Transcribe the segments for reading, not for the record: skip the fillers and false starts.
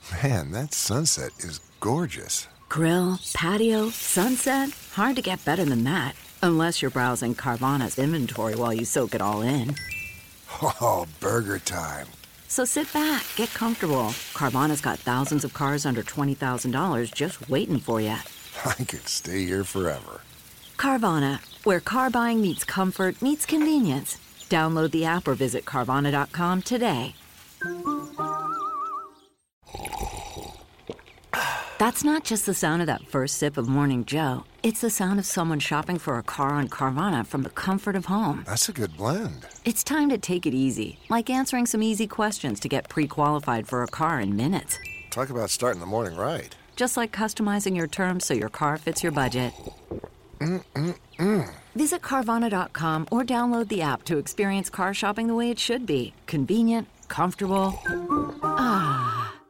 Man, that sunset is gorgeous. Grill, patio, sunset. Hard to get better than that. Unless you're browsing Carvana's inventory while you soak it all in. Oh, burger time. So sit back, get comfortable. Carvana's got thousands of cars under $20,000 just waiting for you. I could stay here forever. Carvana, where car buying meets comfort, meets convenience. Download the app or visit Carvana.com today. That's not just the sound of that first sip of Morning Joe. It's the sound of someone shopping for a car on Carvana from the comfort of home. That's a good blend. It's time to take it easy, like answering some easy questions to get pre-qualified for a car in minutes. Talk about starting the morning right. Just like customizing your terms so your car fits your budget. Visit Carvana.com or download the app to experience car shopping the way it should be. Convenient, comfortable. Ah.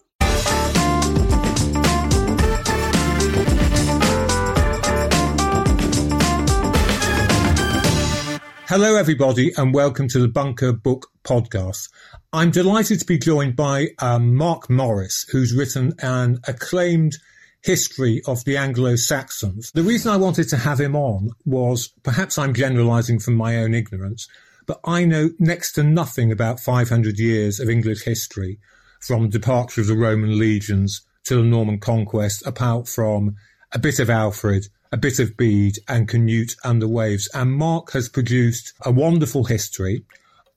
Hello, everybody, and welcome to the Bunker Book Podcast. I'm delighted to be joined by Mark Morris, who's written an acclaimed history of the Anglo-Saxons. The reason I wanted to have him on was, perhaps I'm generalising from my own ignorance, but I know next to nothing about 500 years of English history, from the departure of the Roman legions to the Norman conquest, apart from a bit of Alfred, a bit of Bede and Canute and the Waves. And Mark has produced a wonderful history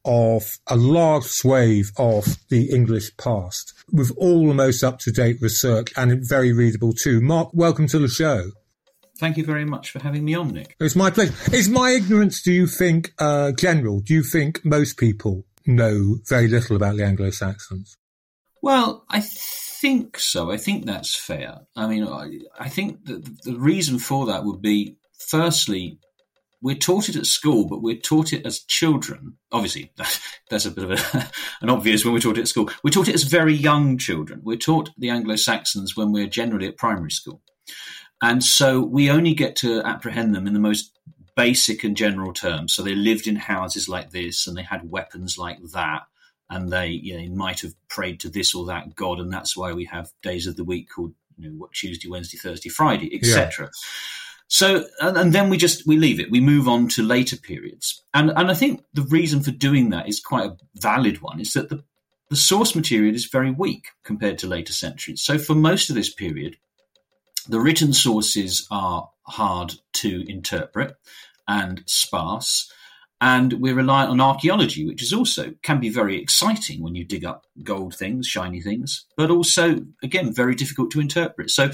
of a large swathe of the English past with all the most up-to-date research and very readable too. Mark, welcome to the show. Thank you very much for having me on, Nick. It's my pleasure. Is my ignorance, do you think, general? Do you think most people know very little about the Anglo-Saxons? Well, I think so. I think that's fair. I mean, I think that the reason for that would be, firstly, we're taught it at school, but we're taught it as children. Obviously, that's a bit of an obvious when we're taught it at school. We're taught it as very young children. We're taught the Anglo-Saxons when we're generally at primary school. And so we only get to apprehend them in the most basic and general terms. So they lived in houses like this, and they had weapons like that. And they might have prayed to this or that god, and that's why we have days of the week called Tuesday, Wednesday, Thursday, Friday, etc. Yeah. So, and then we leave it. We move on to later periods, and I think the reason for doing that is quite a valid one. Is that the source material is very weak compared to later centuries. So, for most of this period, the written sources are hard to interpret and sparse. And we're reliant on archaeology, which is also can be very exciting when you dig up gold things, shiny things, but also, again, very difficult to interpret. So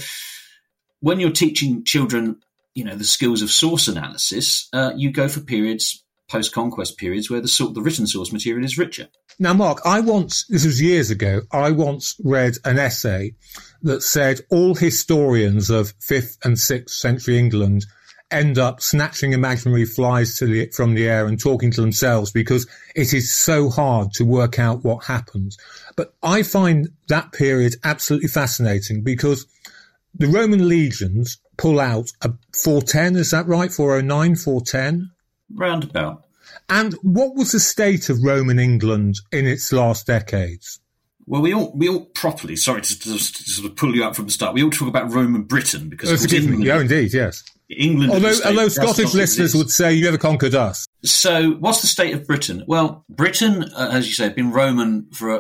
when you're teaching children, the skills of source analysis, you go for periods, post-conquest periods, where the written source material is richer. Now, Mark, this was years ago, I once read an essay that said all historians of 5th and 6th century England end up snatching imaginary flies from the air and talking to themselves because it is so hard to work out what happens. But I find that period absolutely fascinating because the Roman legions pull out 410, is that right? 409, 410? Roundabout. And what was the state of Roman England in its last decades? Well, we all properly, sorry to sort of pull you out from the start, we all talk about Roman Britain because... forgive me, yeah, indeed, yes. England. Although Scottish listeners would say you never conquered us. So what's the state of Britain? Well, Britain, as you say, had been Roman for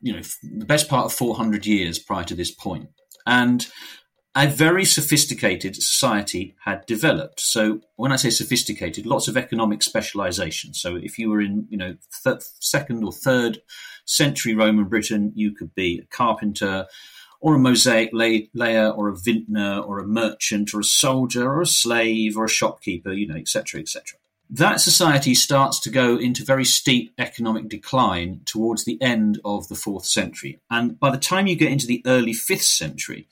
the best part of 400 years prior to this point. And a very sophisticated society had developed. So when I say sophisticated, lots of economic specialization. So if you were in, second or third century Roman Britain, you could be a carpenter or a mosaic layer or a vintner or a merchant or a soldier or a slave or a shopkeeper, et cetera, et cetera. That society starts to go into very steep economic decline towards the end of the 4th century. And by the time you get into the early 5th century,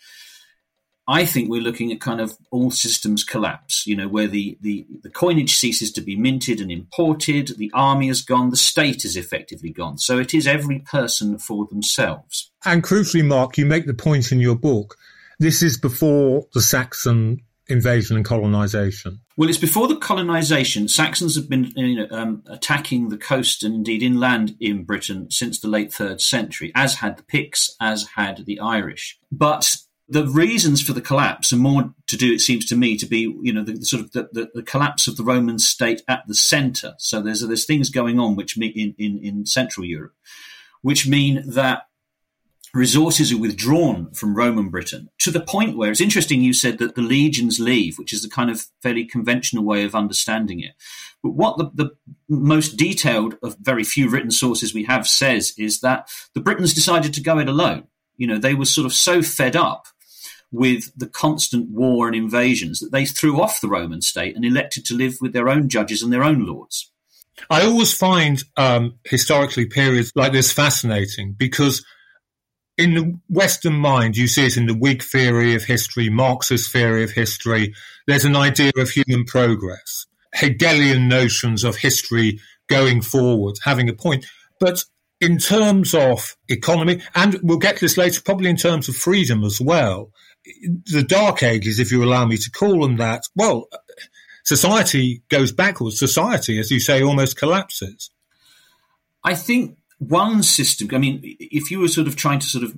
I think we're looking at kind of all systems collapse, where the coinage ceases to be minted and imported, the army is gone, the state is effectively gone. So it is every person for themselves. And crucially, Mark, you make the point in your book, this is before the Saxon invasion and colonisation? Well, it's before the colonisation. Saxons have been attacking the coast and indeed inland in Britain since the late 3rd century, as had the Picts, as had the Irish. But the reasons for the collapse are more to do, it seems to me, to be the collapse of the Roman state at the centre. So there's things going on which in Central Europe, which mean that resources are withdrawn from Roman Britain to the point where it's interesting. You said that the legions leave, which is a kind of fairly conventional way of understanding it. But what the most detailed of very few written sources we have says is that the Britons decided to go it alone. They were sort of so fed up with the constant war and invasions that they threw off the Roman state and elected to live with their own judges and their own lords. I always find historically periods like this fascinating because in the Western mind, you see it in the Whig theory of history, Marxist theory of history, there's an idea of human progress, Hegelian notions of history going forward, having a point. But in terms of economy, and we'll get to this later, probably in terms of freedom as well, the Dark Ages, if you allow me to call them that, well, society goes backwards. Society, as you say, almost collapses. I think one system, if you were sort of trying to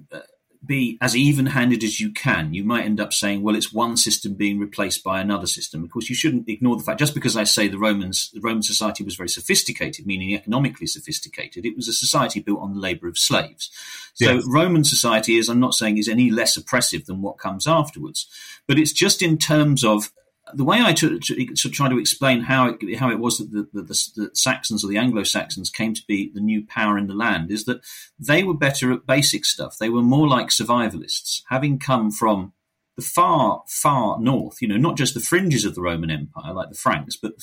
be as even-handed as you can, you might end up saying, well, it's one system being replaced by another system. Of course, you shouldn't ignore the fact, just because I say the Roman society was very sophisticated, meaning economically sophisticated, it was a society built on the labour of slaves. So yes. Roman society I'm not saying is any less oppressive than what comes afterwards, but it's just in terms of the way I try to explain how it was that the Saxons or the Anglo-Saxons came to be the new power in the land is that they were better at basic stuff. They were more like survivalists, having come from the far, far north, not just the fringes of the Roman Empire like the Franks, but,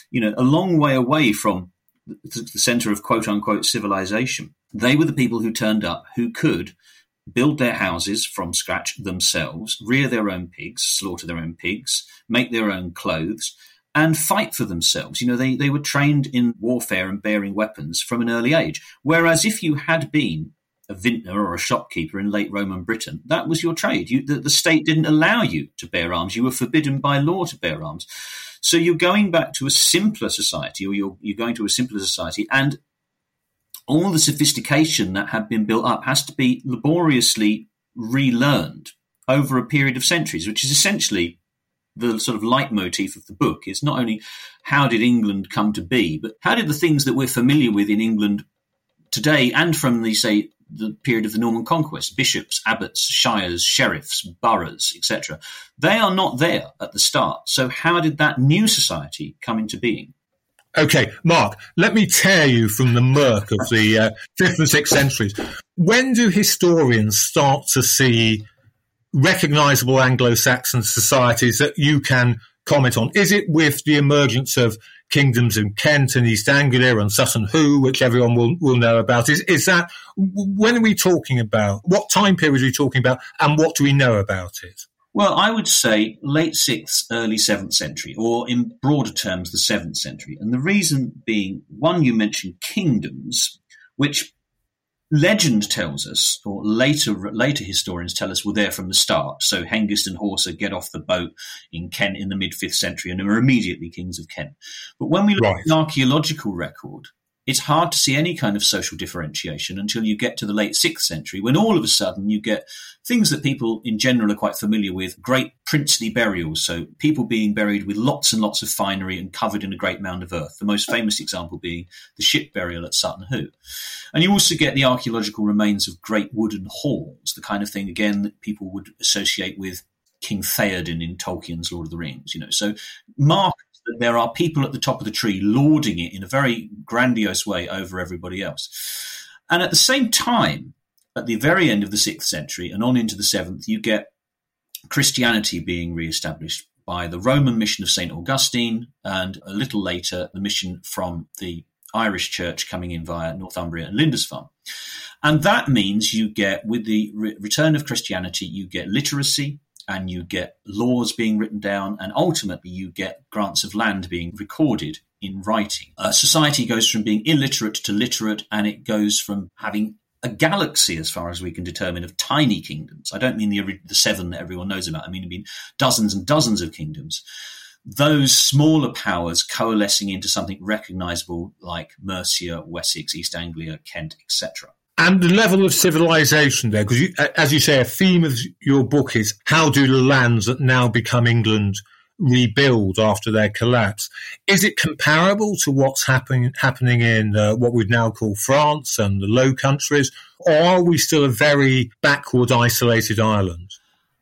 a long way away from the centre of quote-unquote civilization. They were the people who turned up who could build their houses from scratch themselves, rear their own pigs, slaughter their own pigs, make their own clothes, and fight for themselves. They were trained in warfare and bearing weapons from an early age. Whereas if you had been a vintner or a shopkeeper in late Roman Britain, that was your trade. The state didn't allow you to bear arms. You were forbidden by law to bear arms. So you're going back to a simpler society, or you're going to a simpler society, and all the sophistication that had been built up has to be laboriously relearned over a period of centuries, which is essentially the sort of leitmotif of the book. Is not only how did England come to be, but how did the things that we're familiar with in England today and from the period of the Norman conquest, bishops, abbots, shires, sheriffs, boroughs, etc., they are not there at the start. So how did that new society come into being? Okay, Mark, let me tear you from the murk of the 5th and 6th centuries. When do historians start to see recognisable Anglo-Saxon societies that you can comment on? Is it with the emergence of kingdoms in Kent and East Anglia and Sutton Hoo, which everyone will know about? Is that, when are we talking about? What time period are we talking about, and what do we know about it? Well, I would say late 6th, early 7th century, or in broader terms, the 7th century. And the reason being, one, you mentioned kingdoms, which legend tells us, or later historians tell us, were there from the start. So Hengist and Horsa get off the boat in Kent in the mid-5th century and are immediately kings of Kent. But when we look at the archaeological record, it's hard to see any kind of social differentiation until you get to the late 6th century, when all of a sudden you get things that people in general are quite familiar with, great princely burials, so people being buried with lots and lots of finery and covered in a great mound of earth, the most famous example being the ship burial at Sutton Hoo. And you also get the archaeological remains of great wooden halls, the kind of thing, again, that people would associate with King Theoden in Tolkien's Lord of the Rings. So mark that there are people at the top of the tree lording it in a very grandiose way over everybody else. And at the same time, at the very end of the 6th century and on into the 7th, you get Christianity being re-established by the Roman mission of St. Augustine, and a little later, the mission from the Irish church coming in via Northumbria and Lindisfarne. And that means you get, with the return of Christianity, you get literacy, and you get laws being written down, and ultimately you get grants of land being recorded in writing. Society goes from being illiterate to literate, and it goes from having a galaxy, as far as we can determine, of tiny kingdoms. I don't mean the 7 that everyone knows about. I mean dozens and dozens of kingdoms. Those smaller powers coalescing into something recognisable like Mercia, Wessex, East Anglia, Kent, etc. And the level of civilization there, because as you say, a theme of your book is how do the lands that now become England rebuild after their collapse? Is it comparable to what's happening in what we'd now call France and the Low Countries, or are we still a very backward, isolated island?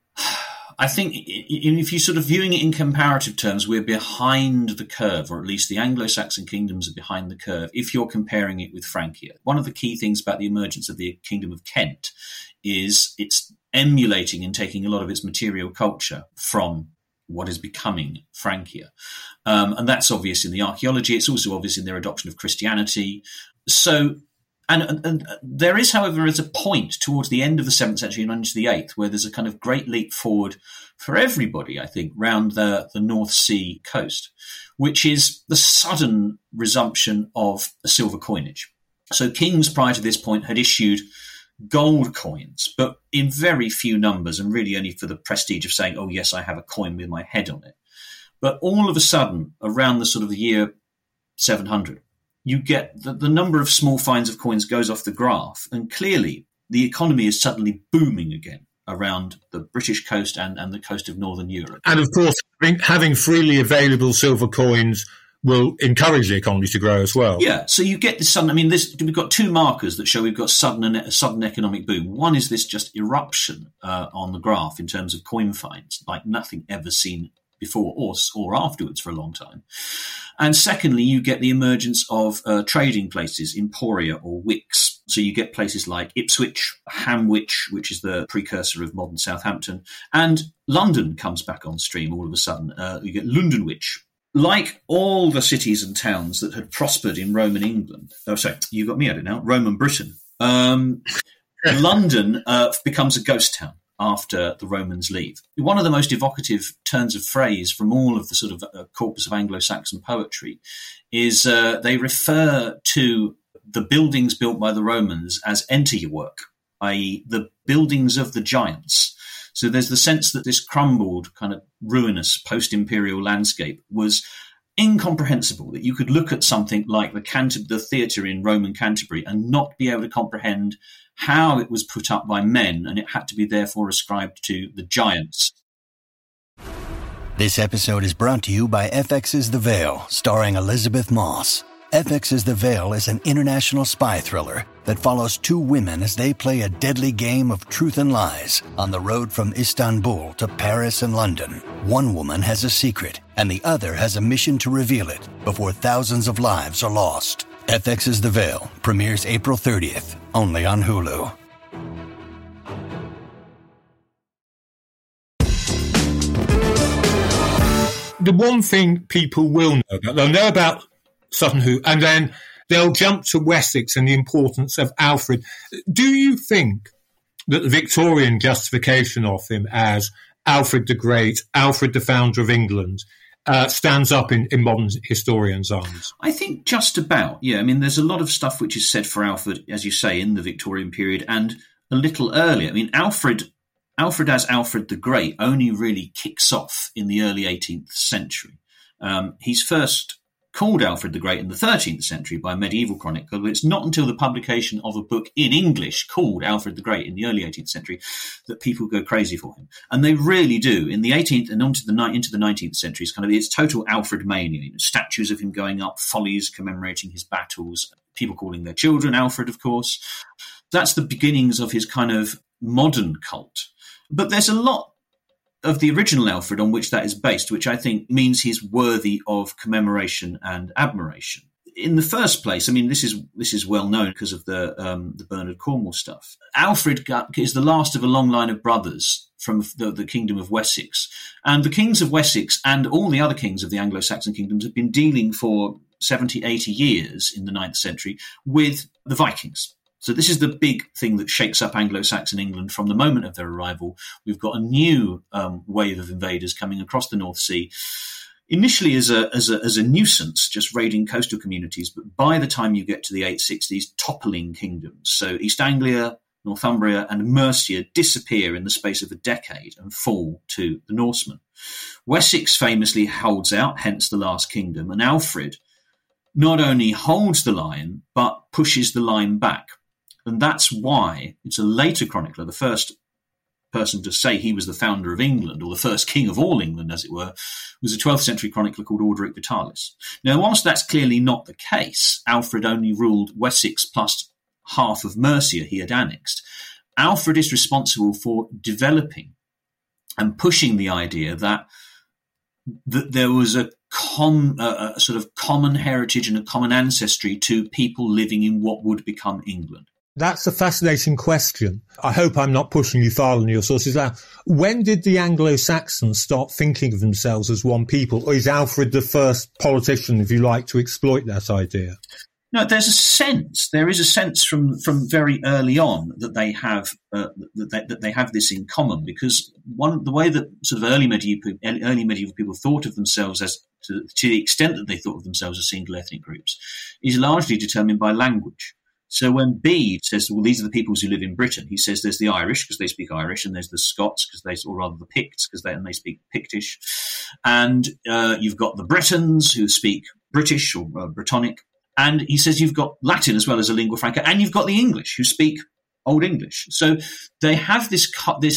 I think if you're sort of viewing it in comparative terms, we're behind the curve, or at least the Anglo-Saxon kingdoms are behind the curve if you're comparing it with Francia. One of the key things about the emergence of the Kingdom of Kent is it's emulating and taking a lot of its material culture from what is becoming Francia. And that's obvious in the archaeology. It's also obvious in their adoption of Christianity. So, and there is, however, a point towards the end of the 7th century and into the 8th where there's a kind of great leap forward for everybody, I think, round the North Sea coast, which is the sudden resumption of a silver coinage. So kings prior to this point had issued gold coins, but in very few numbers, and really only for the prestige of saying, oh, yes, I have a coin with my head on it. But all of a sudden, around the sort of the year 700, you get the number of small finds of coins goes off the graph, and clearly the economy is suddenly booming again around the British coast and the coast of Northern Europe. And of course, having freely available silver coins will encourage the economy to grow as well. Yeah, so you get this sudden, we've got 2 markers that show we've got a sudden economic boom. One is this just eruption on the graph in terms of coin finds, like nothing ever seen before or afterwards for a long time. And secondly, you get the emergence of trading places, emporia or wicks. So you get places like Ipswich, Hamwich, which is the precursor of modern Southampton, and London comes back on stream all of a sudden. You get Londonwich. Like all the cities and towns that had prospered in Roman England, you got me at it now, Roman Britain, London becomes a ghost town after the Romans leave. One of the most evocative turns of phrase from all of the sort of corpus of Anglo-Saxon poetry is they refer to the buildings built by the Romans as enter your work, i.e. the buildings of the giants. So there's the sense that this crumbled, kind of ruinous post-imperial landscape was incomprehensible, that you could look at something like the theatre in Roman Canterbury and not be able to comprehend how it was put up by men, and it had to be therefore ascribed to the giants. This episode is brought to you by FX's The Veil, starring Elizabeth Moss. FX's The Veil is an international spy thriller that follows 2 women as they play a deadly game of truth and lies on the road from Istanbul to Paris and London. One woman has a secret, and the other has a mission to reveal it before thousands of lives are lost. FX's The Veil premieres April 30th, only on Hulu. The one thing people will know about, they'll know about Sutton Hoo, and then they'll jump to Wessex and the importance of Alfred. Do you think that the Victorian justification of him as Alfred the Great, Alfred the founder of England, stands up in modern historians' arms? I think just about, yeah. I mean, there's a lot of stuff which is said for Alfred, as you say, in the Victorian period and a little earlier. I mean, Alfred as Alfred the Great only really kicks off in the early 18th century. He's first called Alfred the Great in the 13th century by medieval chronicle, but it's not until the publication of a book in English called Alfred the Great in the early 18th century that people go crazy for him. And they really do. In the 18th and into the 19th century, it's total Alfred mania. Statues of him going up, follies commemorating his battles, people calling their children Alfred, of course. That's the beginnings of his kind of modern cult. But there's a lot of the original Alfred on which that is based, which I think means he's worthy of commemoration and admiration. In the first place, I mean, this is well known because of the Bernard Cornwall stuff. Alfred is the last of a long line of brothers from the Kingdom of Wessex. And the kings of Wessex and all the other kings of the Anglo-Saxon kingdoms have been dealing for 70, 80 years in the 9th century with the Vikings. So this is the big thing that shakes up Anglo-Saxon England from the moment of their arrival. We've got a new wave of invaders coming across the North Sea, initially as a nuisance, just raiding coastal communities, but by the time you get to the 860s, toppling kingdoms. So East Anglia, Northumbria and Mercia disappear in the space of a decade and fall to the Norsemen. Wessex famously holds out, hence the last kingdom, and Alfred not only holds the line, but pushes the line back. And that's why it's a later chronicler, the first person to say he was the founder of England, or the first king of all England, as it were, was a 12th century chronicler called Orderic Vitalis. Now, whilst that's clearly not the case, Alfred only ruled Wessex plus half of Mercia he had annexed. Alfred is responsible for developing and pushing the idea that there was a sort of common heritage and a common ancestry to people living in what would become England. That's a fascinating question. I hope I'm not pushing you far on your sources. When did the Anglo-Saxons start thinking of themselves as one people? Or is Alfred the first politician, if you like, to exploit that idea? No, there is a sense from very early on that they have that they have this in common, because the way that sort of early medieval people thought of themselves as to the extent that they thought of themselves as single ethnic groups is largely determined by language. So when Bede says, well, these are the peoples who live in Britain, he says there's the Irish because they speak Irish, and there's the Scots or rather the Picts because they speak Pictish, and you've got the Bretons who speak British or Brittonic. And he says you've got Latin as well as a lingua franca, and you've got the English who speak Old English. So they have this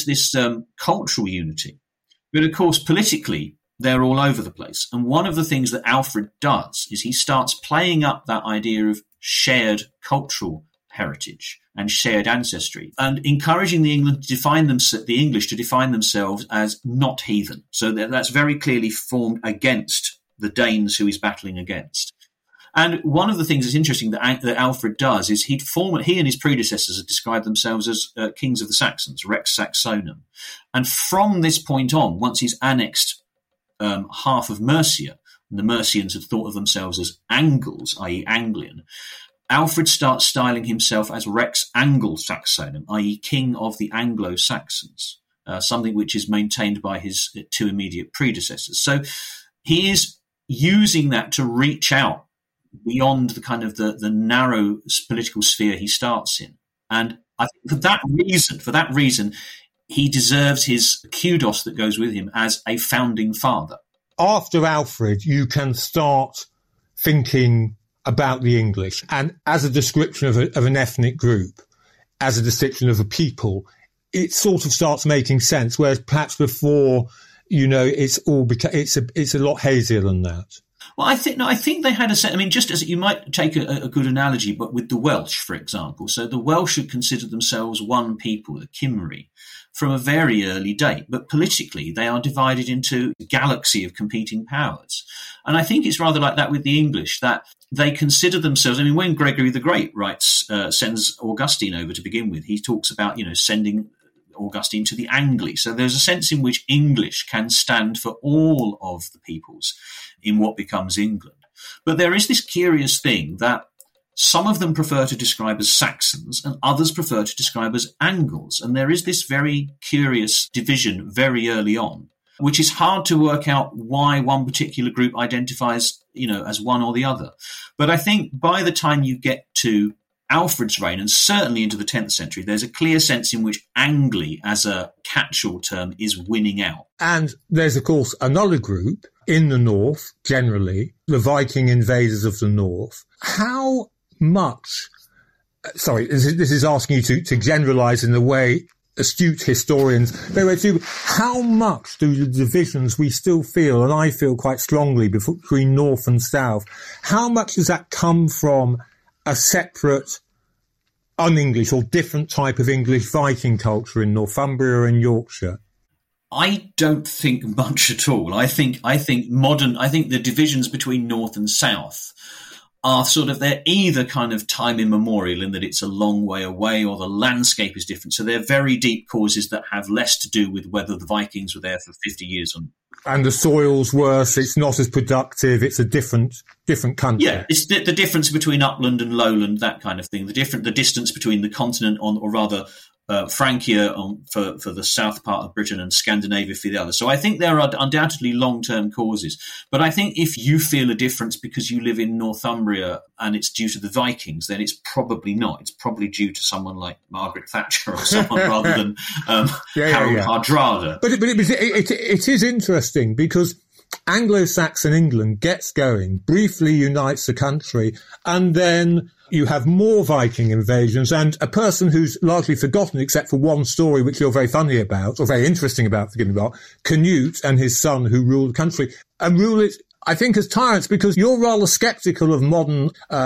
cultural unity. But of course, politically, they're all over the place. And one of the things that Alfred does is he starts playing up that idea of shared cultural heritage and shared ancestry, and encouraging the English to define themselves as not heathen. So that's very clearly formed against the Danes who he's battling against. And one of the things that's interesting that Alfred does is he and his predecessors have described themselves as kings of the Saxons, Rex Saxonum. And from this point on, once he's annexed half of Mercia, and the Mercians had thought of themselves as Angles, i.e. Anglian, Alfred starts styling himself as Rex Anglo-Saxonum, i.e. king of the Anglo-Saxons, something which is maintained by his two immediate predecessors. So he is using that to reach out beyond the kind of the narrow political sphere he starts in. And I think for that reason, he deserves his kudos that goes with him as a founding father. After Alfred, you can start thinking about the English, and as a description of an ethnic group, as a description of a people, it sort of starts making sense, whereas perhaps before, it's a lot hazier than that. Well, I think they had a sense. I mean, just as you might take a good analogy, but with the Welsh, for example. So the Welsh had considered themselves one people, the Cymry, from a very early date. But politically, they are divided into a galaxy of competing powers. And I think it's rather like that with the English, that they consider themselves. I mean, when Gregory the Great sends Augustine over to begin with, he talks about, sending Augustine to the Angli. So there's a sense in which English can stand for all of the peoples in what becomes England. But there is this curious thing that some of them prefer to describe as Saxons and others prefer to describe as Angles. And there is this very curious division very early on, which is hard to work out why one particular group identifies, as one or the other. But I think by the time you get to Alfred's reign, and certainly into the 10th century, there's a clear sense in which Angli as a catch-all term is winning out. And there's, of course, another group in the north, generally, the Viking invaders of the north. How much, this is asking you to generalise in the way astute historians, how much do the divisions we still feel, and I feel quite strongly, between north and south, how much does that come from a separate un-English or different type of English Viking culture in Northumbria and Yorkshire? I don't think much at all. I think the divisions between north and south are they're either kind of time immemorial in that it's a long way away, or the landscape is different. So they're very deep causes that have less to do with whether the Vikings were there for 50 years or not. And the soil's worse, it's not as productive, it's a different country. Yeah, it's the difference between upland and lowland, that kind of thing. The distance between the continent or rather Francia for the south part of Britain and Scandinavia for the other. So I think there are undoubtedly long-term causes. But I think if you feel a difference because you live in Northumbria and it's due to the Vikings, then it's probably not. It's probably due to someone like Margaret Thatcher or someone rather than Harold Hardrada. But it is interesting because Anglo-Saxon England gets going, briefly unites the country, and then you have more Viking invasions, and a person who's largely forgotten except for one story which you're very funny about, or very interesting about, forgive me, Mark, Canute and his son who rule the country, and rule it, I think, as tyrants, because you're rather sceptical of modern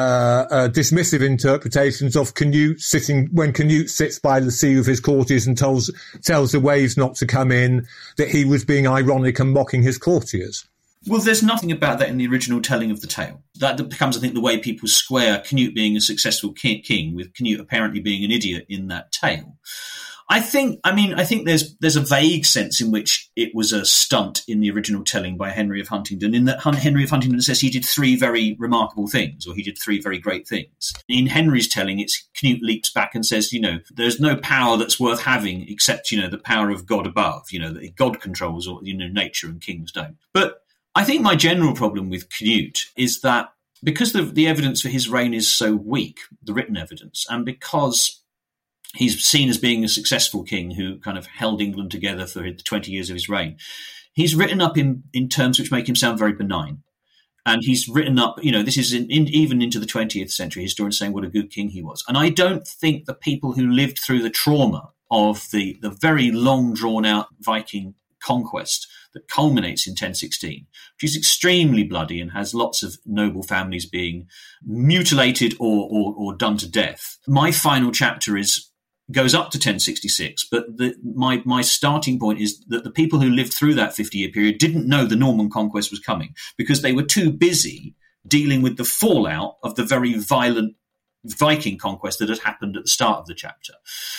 dismissive interpretations of Canute when Canute sits by the sea with his courtiers and tells the waves not to come in, that he was being ironic and mocking his courtiers. Well, there's nothing about that in the original telling of the tale. That becomes, I think, the way people square Canute being a successful king with Canute apparently being an idiot in that tale. I think there's a vague sense in which it was a stunt in the original telling by Henry of Huntingdon, in that Henry of Huntingdon says he did 3 very remarkable things, or he did 3 very great things. In Henry's telling, it's Canute leaps back and says, there's no power that's worth having except, the power of God above, that God controls, or, nature, and kings don't. But I think my general problem with Canute is that because the evidence for his reign is so weak, the written evidence, and because he's seen as being a successful king who kind of held England together for the 20 years of his reign, he's written up in terms which make him sound very benign. And he's written up, this is even into the 20th century, historians saying what a good king he was. And I don't think the people who lived through the trauma of the very long drawn-out Viking conquest that culminates in 1016, which is extremely bloody and has lots of noble families being mutilated or done to death. My final chapter goes up to 1066, but my starting point is that the people who lived through that 50-year period didn't know the Norman conquest was coming because they were too busy dealing with the fallout of the very violent Viking conquest that had happened at the start of the chapter.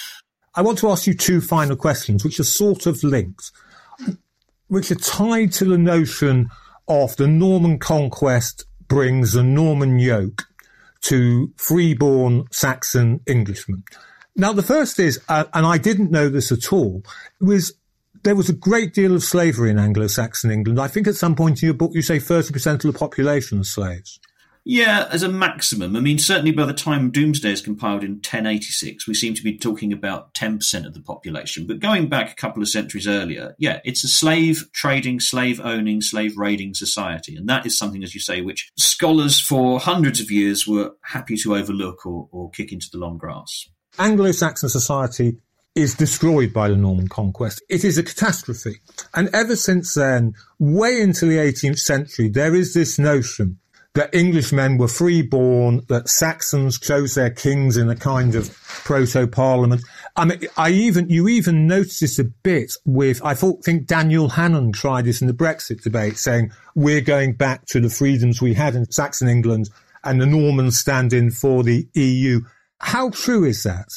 I want to ask you 2 final questions, which are sort of linked, which are tied to the notion of the Norman conquest brings a Norman yoke to freeborn Saxon Englishmen. Now, the first is, and I didn't know this at all, there was a great deal of slavery in Anglo-Saxon England. I think at some point in your book you say 30% of the population are slaves. Yeah, as a maximum. I mean, certainly by the time Domesday is compiled in 1086, we seem to be talking about 10% of the population. But going back a couple of centuries earlier, yeah, it's a slave trading, slave owning, slave raiding society. And that is something, as you say, which scholars for hundreds of years were happy to overlook or kick into the long grass. Anglo-Saxon society is destroyed by the Norman conquest. It is a catastrophe. And ever since then, way into the 18th century, there is this notion that Englishmen were freeborn, that Saxons chose their kings in a kind of proto-parliament. I mean, you even noticed this a bit with, I think Daniel Hannan tried this in the Brexit debate, saying we're going back to the freedoms we had in Saxon England and the Normans stand in for the EU. How true is that?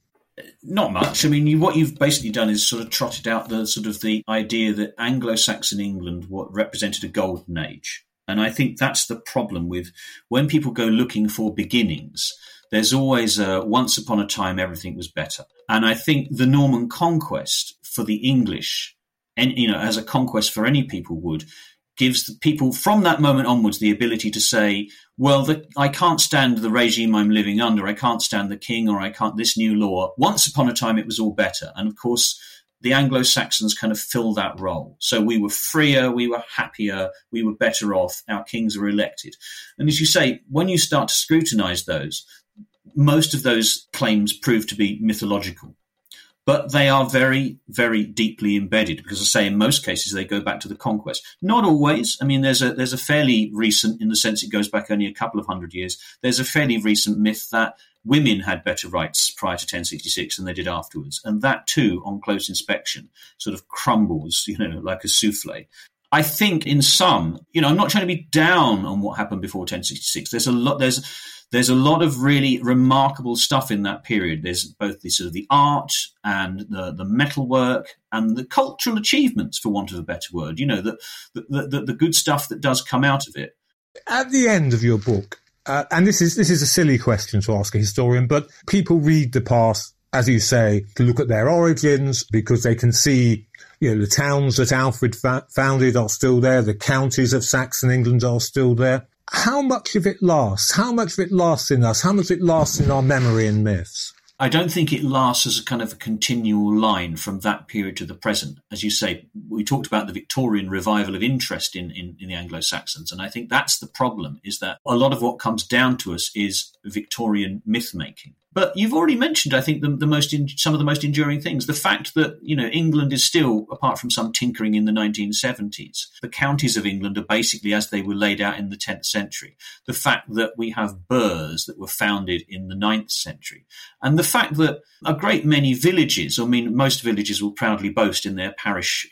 Not much. I mean, what you've basically done is sort of trotted out the idea that Anglo-Saxon England represented a golden age. And I think that's the problem with when people go looking for beginnings, there's always once upon a time everything was better. And I think the Norman conquest for the English, and as a conquest for any people would, gives the people from that moment onwards the ability to say, well, I can't stand the regime I'm living under, I can't stand the king, or I can't this new law. Once upon a time it was all better. And of course, the Anglo-Saxons kind of fill that role. So we were freer, we were happier, we were better off, our kings were elected. And as you say, when you start to scrutinise those, most of those claims prove to be mythological. But they are very, very deeply embedded because, as I say, in most cases, they go back to the conquest. Not always. I mean, there's a fairly recent, in the sense it goes back only a couple of hundred years, there's a fairly recent myth that women had better rights prior to 1066 than they did afterwards. And that, too, on close inspection, sort of crumbles, like a souffle. I think in some, I'm not trying to be down on what happened before 1066. There's a lot of really remarkable stuff in that period. There's both the sort of the art and the metalwork and the cultural achievements, for want of a better word, the good stuff that does come out of it. At the end of your book, and this is a silly question to ask a historian, but people read the past as you say, to look at their origins, because they can see, the towns that Alfred founded are still there. The counties of Saxon England are still there. How much of it lasts? How much of it lasts in us? How much of it lasts in our memory and myths? I don't think it lasts as a kind of a continual line from that period to the present. As you say, we talked about the Victorian revival of interest in the Anglo-Saxons, and I think that's the problem, is that a lot of what comes down to us is Victorian myth-making. But you've already mentioned, I think, some of the most enduring things. The fact that, England is still, apart from some tinkering in the 1970s, the counties of England are basically as they were laid out in the 10th century. The fact that we have burghs that were founded in the 9th century. And the fact that a great many villages, most villages will proudly boast in their parish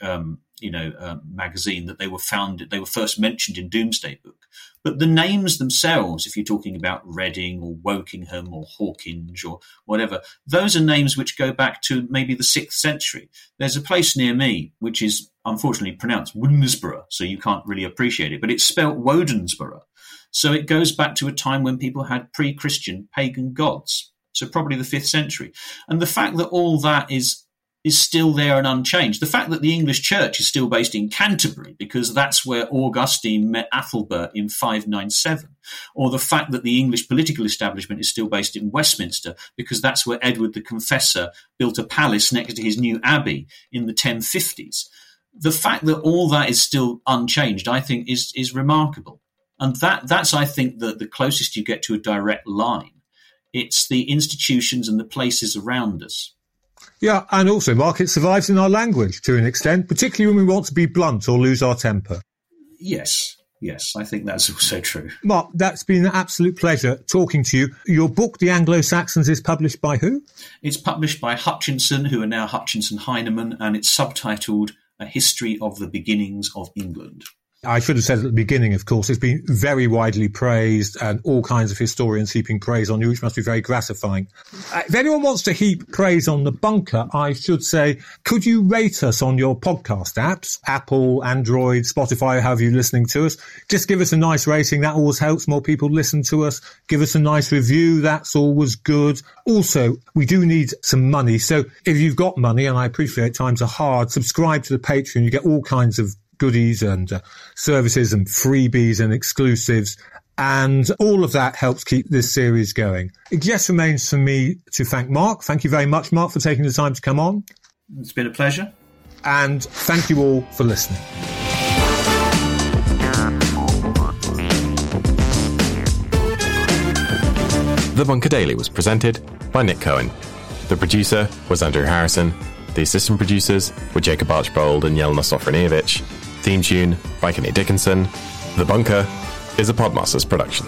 magazine that they were first mentioned in Domesday Book. But the names themselves, if you're talking about Reading or Wokingham or Hawkinge or whatever, those are names which go back to maybe the 6th century. There's a place near me which is unfortunately pronounced Wodensborough, so you can't really appreciate it, but it's spelt Wodensborough. So it goes back to a time when people had pre-Christian pagan gods, so probably the 5th century. And the fact that all that is still there and unchanged. The fact that the English church is still based in Canterbury because that's where Augustine met Athelbert in 597, or the fact that the English political establishment is still based in Westminster because that's where Edward the Confessor built a palace next to his new abbey in the 1050s. The fact that all that is still unchanged, I think, is remarkable. And that's, I think, the closest you get to a direct line. It's the institutions and the places around us. Yeah, and also, Mark, it survives in our language to an extent, particularly when we want to be blunt or lose our temper. Yes, I think that's also true. Mark, that's been an absolute pleasure talking to you. Your book, The Anglo-Saxons, is published by who? It's published by Hutchinson, who are now Hutchinson Heinemann, and it's subtitled A History of the Beginnings of England. I should have said at the beginning, of course, it's been very widely praised and all kinds of historians heaping praise on you, which must be very gratifying. If anyone wants to heap praise on The Bunker, I should say, could you rate us on your podcast apps, Apple, Android, Spotify, however you're listening to us? Just give us a nice rating. That always helps more people listen to us. Give us a nice review. That's always good. Also, we do need some money. So if you've got money, and I appreciate times are hard, subscribe to the Patreon. You get all kinds of goodies and services and freebies and exclusives, and all of that helps keep this series going. It just remains for me to thank Mark. Thank you very much, Mark, for taking the time to come on. It's been a pleasure. And thank you all for listening. The Bunker Daily was presented by Nick Cohen. The producer was Andrew Harrison. The assistant producers were Jacob Archbold and Jelena Sofronijevic. Theme tune by Kenny Dickinson. The Bunker is a Podmasters production.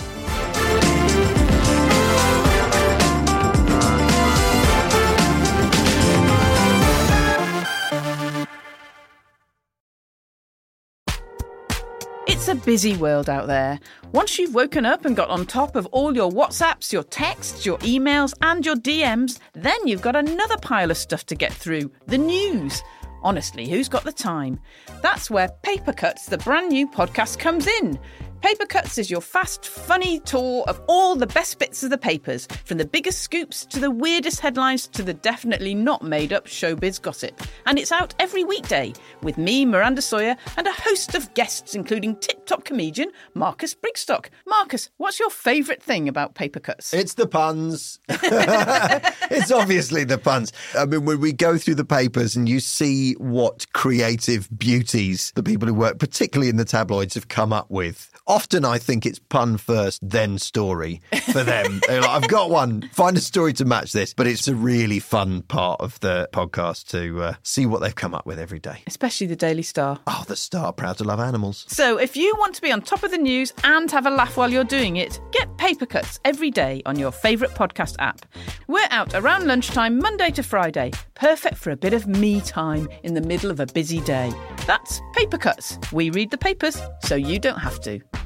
It's a busy world out there. Once you've woken up and got on top of all your WhatsApps, your texts, your emails and your DMs, then you've got another pile of stuff to get through, the news. Honestly, who's got the time? That's where Paper Cuts, the brand new podcast, comes in. Paper Cuts is your fast, funny tour of all the best bits of the papers, from the biggest scoops to the weirdest headlines to the definitely not made-up showbiz gossip. And it's out every weekday with me, Miranda Sawyer, and a host of guests, including tip-top comedian Marcus Brigstock. Marcus, what's your favourite thing about Paper Cuts? It's the puns. It's obviously the puns. I mean, when we go through the papers and you see what creative beauties the people who work, particularly in the tabloids, have come up with. Often I think it's pun first, then story for them. They're like, I've got one, find a story to match this. But it's a really fun part of the podcast to see what they've come up with every day. Especially the Daily Star. Oh, the Star, proud to love animals. So if you want to be on top of the news and have a laugh while you're doing it, get Paper Cuts every day on your favourite podcast app. We're out around lunchtime, Monday to Friday. Perfect for a bit of me time in the middle of a busy day. That's Paper Cuts. We read the papers so you don't have to.